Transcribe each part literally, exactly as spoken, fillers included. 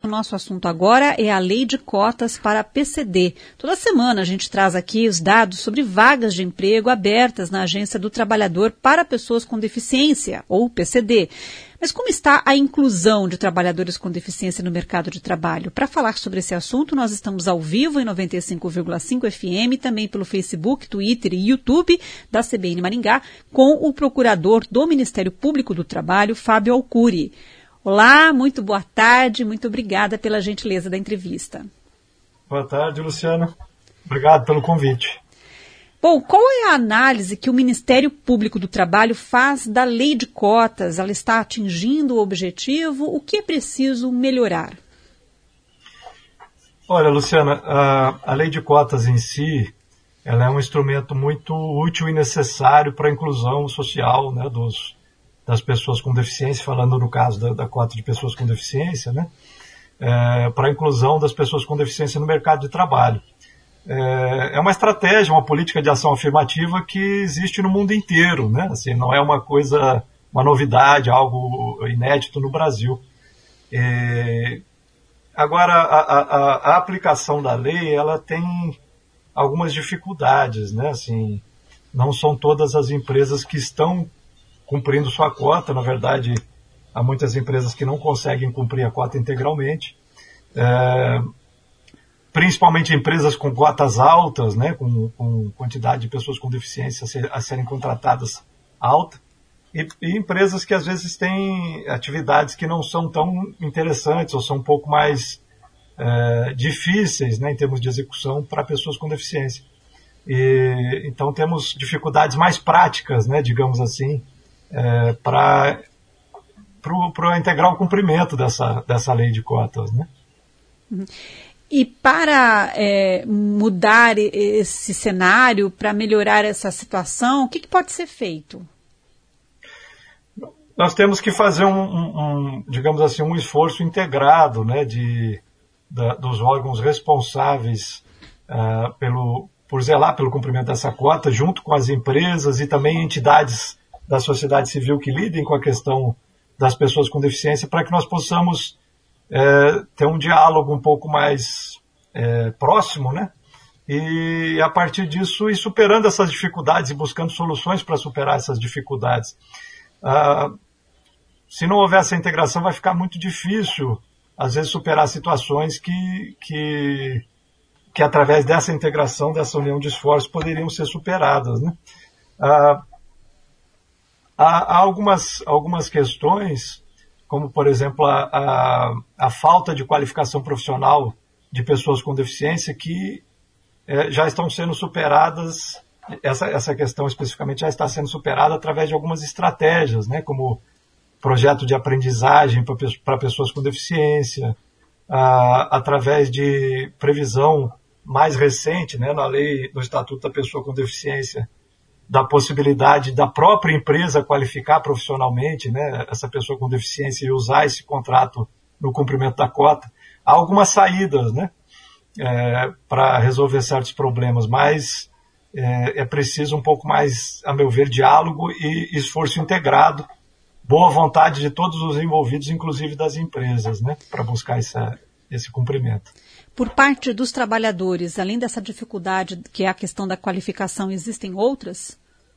O nosso assunto agora é a lei de cotas para a P C D. Toda semana a gente traz aqui os dados sobre vagas de emprego abertas na Agência do Trabalhador para pessoas com deficiência, ou P C D. Mas como está a inclusão de trabalhadores com deficiência no mercado de trabalho? Para falar sobre esse assunto, nós estamos ao vivo em noventa e cinco vírgula cinco F M, também pelo Facebook, Twitter e YouTube da C B N Maringá, com o procurador do Ministério Público do Trabalho, Fábio Alcuri. Olá, muito boa tarde, muito obrigada pela gentileza da entrevista. Boa tarde, Luciana. Obrigado pelo convite. Bom, qual é a análise que o Ministério Público do Trabalho faz da lei de cotas? Ela está atingindo o objetivo? O que é preciso melhorar? Olha, Luciana, a, a lei de cotas em si, ela é um instrumento muito útil e necessário para a inclusão social, né, dos, das pessoas com deficiência, falando no caso da, da cota de pessoas com deficiência, né, é, para a inclusão das pessoas com deficiência no mercado de trabalho. É uma estratégia, uma política de ação afirmativa que existe no mundo inteiro, né? Assim, não é uma coisa, uma novidade, algo inédito no Brasil. É... Agora, a, a, a aplicação da lei, ela tem algumas dificuldades, né? Assim, não são todas as empresas que estão cumprindo sua cota, na verdade, há muitas empresas que não conseguem cumprir a cota integralmente. É... Principalmente empresas com cotas altas, né, com, com quantidade de pessoas com deficiência a, ser, a serem contratadas alta, e, e empresas que às vezes têm atividades que não são tão interessantes ou são um pouco mais é, difíceis, né, em termos de execução para pessoas com deficiência. E, então temos dificuldades mais práticas, né, digamos assim, é, para para integrar o cumprimento dessa, dessa lei de cotas, né? Uhum. E para é, mudar esse cenário, para melhorar essa situação, o que, que pode ser feito? Nós temos que fazer um, um, um digamos assim, um esforço integrado, né, de, da, dos órgãos responsáveis uh, pelo, por zelar pelo cumprimento dessa cota, junto com as empresas e também entidades da sociedade civil que lidem com a questão das pessoas com deficiência, para que nós possamos É, ter um diálogo um pouco mais é, próximo, né? E a partir disso ir superando essas dificuldades e buscando soluções para superar essas dificuldades. Ah, se não houver essa integração, vai ficar muito difícil, às vezes, superar situações que, que, que através dessa integração, dessa união de esforços, poderiam ser superadas, né? Ah, há, há algumas, algumas questões, como, por exemplo, a, a, a falta de qualificação profissional de pessoas com deficiência, que é, já estão sendo superadas, essa, essa questão especificamente já está sendo superada através de algumas estratégias, né, como projeto de aprendizagem para pessoas com deficiência, a, através de previsão mais recente, né, na lei do Estatuto da Pessoa com Deficiência, da possibilidade da própria empresa qualificar profissionalmente, né, essa pessoa com deficiência e usar esse contrato no cumprimento da cota. Há algumas saídas, né, é, para resolver certos problemas, mas é, é preciso um pouco mais, a meu ver, diálogo e esforço integrado, boa vontade de todos os envolvidos, inclusive das empresas, né, para buscar essa, esse cumprimento. Por parte dos trabalhadores, além dessa dificuldade que é a questão da qualificação, existem outras?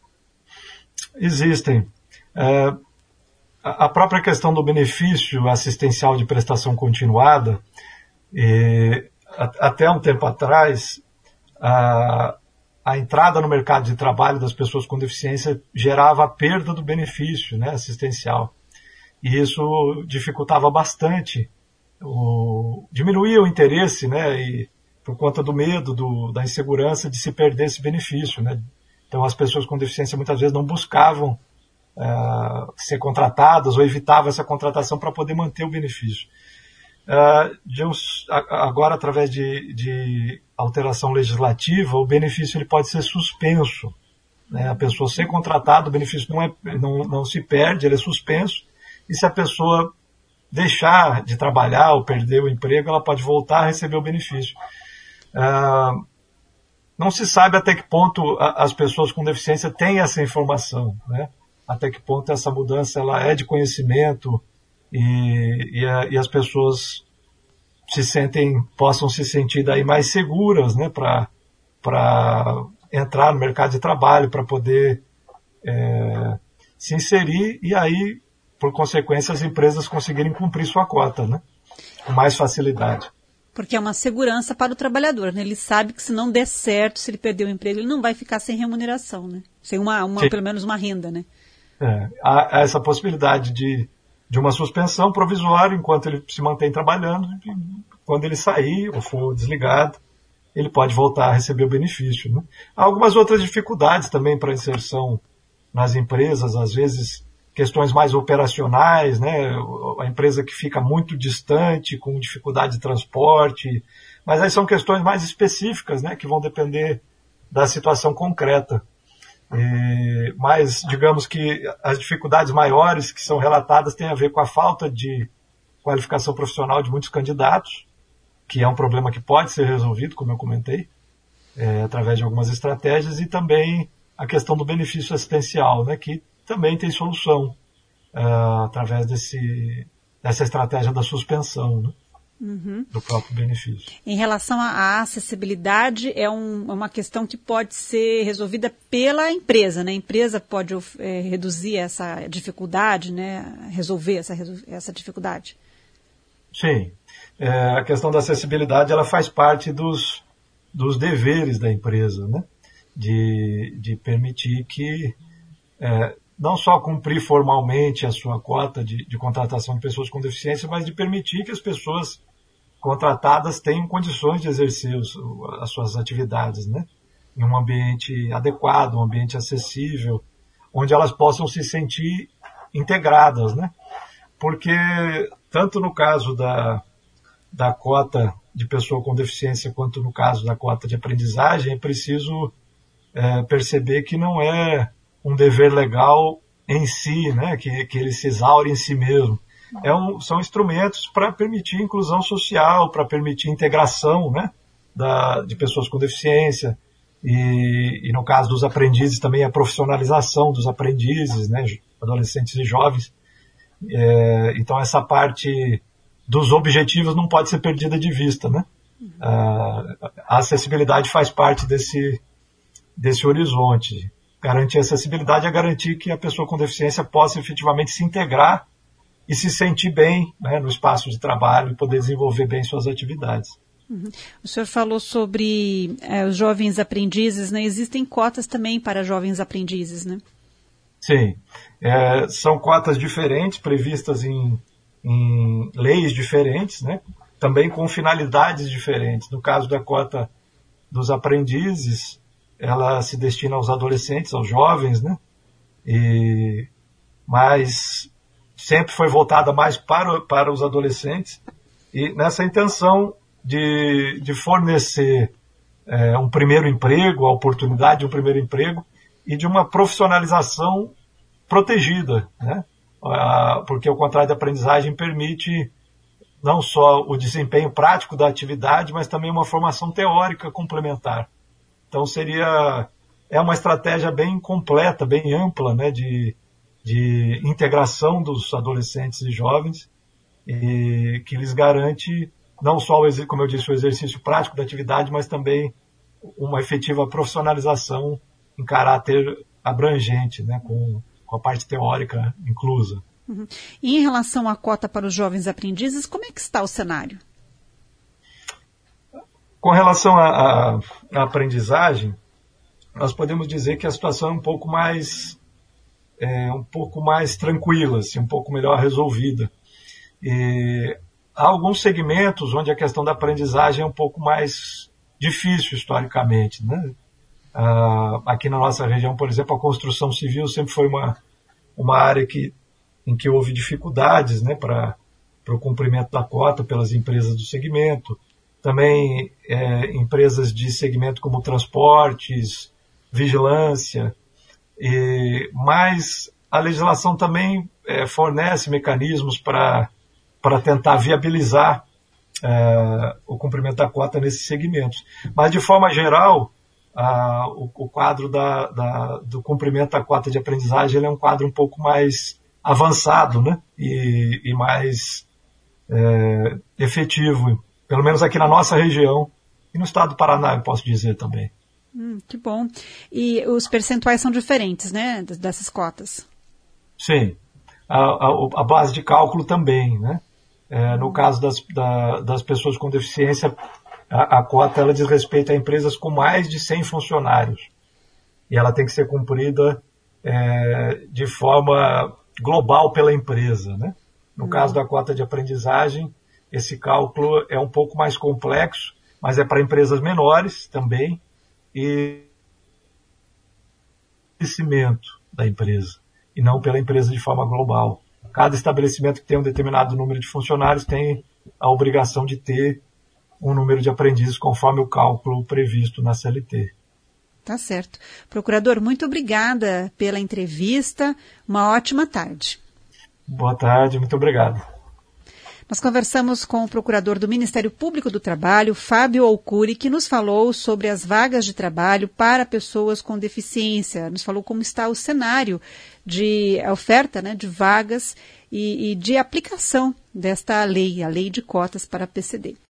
Existem. É, a própria questão do benefício assistencial de prestação continuada, e, a, até um tempo atrás, a, a entrada no mercado de trabalho das pessoas com deficiência gerava a perda do benefício, né, assistencial. E isso dificultava bastante, o, diminuía o interesse, né, e, por conta do medo, do, da insegurança de se perder esse benefício, né. Então as pessoas com deficiência muitas vezes não buscavam uh, ser contratadas ou evitavam essa contratação para poder manter o benefício. Uh, de uns, agora, através de, de alteração legislativa, o benefício ele pode ser suspenso, né. A pessoa ser contratada, o benefício não, é, não, não se perde, ele é suspenso, e se a pessoa deixar de trabalhar ou perder o emprego, ela pode voltar a receber o benefício. Uh, não se sabe até que ponto a, as pessoas com deficiência têm essa informação, né? Até que ponto essa mudança ela é de conhecimento e, e, a, e as pessoas se sentem, possam se sentir daí mais seguras, né, para para entrar no mercado de trabalho, para poder é, se inserir e aí, por consequência, as empresas conseguirem cumprir sua cota, né, com mais facilidade. Porque é uma segurança para o trabalhador, né? Ele sabe que se não der certo, se ele perder o emprego, ele não vai ficar sem remuneração, né? Sem uma, uma pelo menos uma renda, né? É, há, há essa possibilidade de, de uma suspensão provisória enquanto ele se mantém trabalhando. Quando ele sair ou for desligado, ele pode voltar a receber o benefício, né? Há algumas outras dificuldades também para a inserção nas empresas, às vezes questões mais operacionais, né? A empresa que fica muito distante, com dificuldade de transporte, mas aí são questões mais específicas, né? Que vão depender da situação concreta. E, mas digamos que as dificuldades maiores que são relatadas têm a ver com a falta de qualificação profissional de muitos candidatos, que é um problema que pode ser resolvido, como eu comentei, é, através de algumas estratégias, e também a questão do benefício assistencial, né, que também tem solução uh, através desse, dessa estratégia da suspensão, né, uhum. do próprio benefício. Em relação à acessibilidade, é um, uma questão que pode ser resolvida pela empresa, né? A empresa pode é, reduzir essa dificuldade, né? Resolver essa, essa dificuldade. Sim. É, a questão da acessibilidade ela faz parte dos, dos deveres da empresa, né? De, de permitir que é, não só cumprir formalmente a sua cota de, de contratação de pessoas com deficiência, mas de permitir que as pessoas contratadas tenham condições de exercer os, as suas atividades, né? Em um ambiente adequado, um ambiente acessível, onde elas possam se sentir integradas, né? Porque tanto no caso da, da cota de pessoa com deficiência quanto no caso da cota de aprendizagem, é preciso é, perceber que não é um dever legal em si, né? Que, que ele se exaure em si mesmo. É um, são instrumentos para permitir inclusão social, para permitir integração, né, da, de pessoas com deficiência e, e no caso dos aprendizes também a profissionalização dos aprendizes, né, adolescentes e jovens. É, então essa parte dos objetivos não pode ser perdida de vista, né? A, a acessibilidade faz parte desse, desse horizonte. Garantir acessibilidade é garantir que a pessoa com deficiência possa efetivamente se integrar e se sentir bem, né, no espaço de trabalho e poder desenvolver bem suas atividades. Uhum. O senhor falou sobre é, os jovens aprendizes, né? Existem cotas também para jovens aprendizes, né? Sim. É, são cotas diferentes, previstas em, em leis diferentes, né? Também com finalidades diferentes. No caso da cota dos aprendizes, ela se destina aos adolescentes, aos jovens, né? E, mas sempre foi voltada mais para, para os adolescentes e nessa intenção de, de fornecer é, um primeiro emprego, a oportunidade de um primeiro emprego e de uma profissionalização protegida, né? Ah, porque o contrato de aprendizagem permite não só o desempenho prático da atividade, mas também uma formação teórica complementar. Então seria é uma estratégia bem completa, bem ampla, né, de, de integração dos adolescentes e jovens, e que lhes garante não só, o, como eu disse, o exercício prático da atividade, mas também uma efetiva profissionalização em caráter abrangente, né, com, com a parte teórica inclusa. Uhum. E em relação à cota para os jovens aprendizes, como é que está o cenário? Com relação à aprendizagem, nós podemos dizer que a situação é um pouco mais, é, um pouco mais tranquila, assim, um pouco melhor resolvida. E há alguns segmentos onde a questão da aprendizagem é um pouco mais difícil historicamente, né? Ah, aqui na nossa região, por exemplo, a construção civil sempre foi uma, uma área que, em que houve dificuldades, né, para o cumprimento da cota pelas empresas do segmento. Também é, empresas de segmento como transportes, vigilância, e, mas a legislação também é, fornece mecanismos para para tentar viabilizar é, o cumprimento da cota nesses segmentos. Mas, de forma geral, a, o, o quadro da, da, do cumprimento da cota de aprendizagem ele é um quadro um pouco mais avançado, né? e, e mais é, efetivo pelo menos aqui na nossa região e no estado do Paraná, eu posso dizer também. Hum, que bom. E os percentuais são diferentes, né, dessas cotas? Sim. A, a, a base de cálculo também, né? É, no caso das, da, das pessoas com deficiência, a, a cota ela diz respeito a empresas com mais de cem funcionários. E ela tem que ser cumprida é, de forma global pela empresa, né? No uhum. caso da cota de aprendizagem, esse cálculo é um pouco mais complexo, mas é para empresas menores também, e crescimento da empresa, e não pela empresa de forma global. Cada estabelecimento que tem um determinado número de funcionários tem a obrigação de ter um número de aprendizes conforme o cálculo previsto na C L T. Tá certo. Procurador, muito obrigada pela entrevista. Uma ótima tarde. Boa tarde, muito obrigado. Nós conversamos com o procurador do Ministério Público do Trabalho, Fábio Alcuri, que nos falou sobre as vagas de trabalho para pessoas com deficiência. Nos falou como está o cenário de oferta, né, de vagas e, e de aplicação desta lei, a lei de cotas para a P C D.